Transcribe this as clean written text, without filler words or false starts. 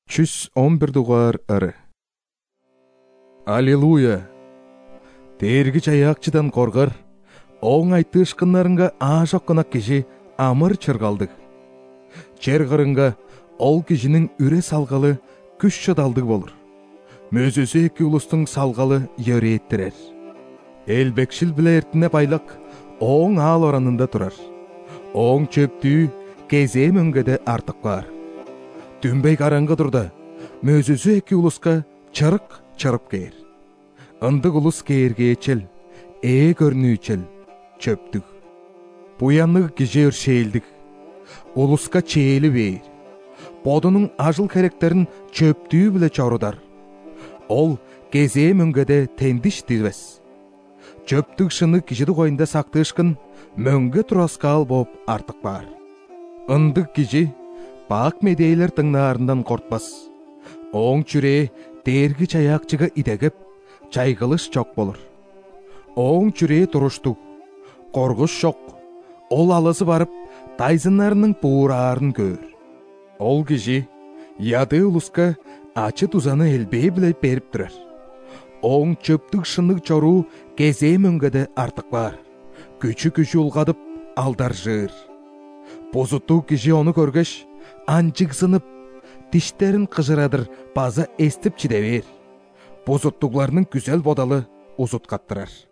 311 дугаар ыры. Аллилуйя! Тергич аяқчыдан қорғар, оң айтышқынларынға ажоққынақ кеші амыр чырғалдық. Чер қырынға ол кешінің үре салғалы күш шыдалдық болыр. Мөзөсі екі ұлыстың салғалы ере еттірер. Элбекшіл біле ертіне байлақ оң ал оранында тұрар. Оң чөптүү кезе мөңгеде артық бар. Дүнбей қараңғы тұрды, мөзөсі екі ұлысқа чырып кейір. Ындық ұлыс кейірге ечел, көріні ечел, чөптік. Бұянлығы кеже өршейлдік, ұлысқа чейлі бейір. Бодының ажыл керектерін чөптүү біле чарудар. Ол кезе мөңгеде тендіш дирбес. Чөптік шыны кежеді қойында сақтышқын, мөңге тұраскал боп артық бар. Ындық кеже бақ медейлер тыңнарынан қортпас. Оң чүре дергі чаяқчыға идегіп, чайғылыш чоқ болыр. Оң чүре тұрышту, қорғыш шоқ, ол алысы барып, тайзынларының бұғырарын көр. Ол кеже яды ұлысқа ачы тузаны елбей біле беріп тұрар. Оң чөптік шынық чору кезе мөңгеде артық бар. Күчі ұлғадып алдар жыр. Бозытту кеже оны көргеш, анчық сынып, тиштерін қыжырадыр, база естіп чидевер. Бозыттуғларының күзел бодалы ұзыт қаттырар.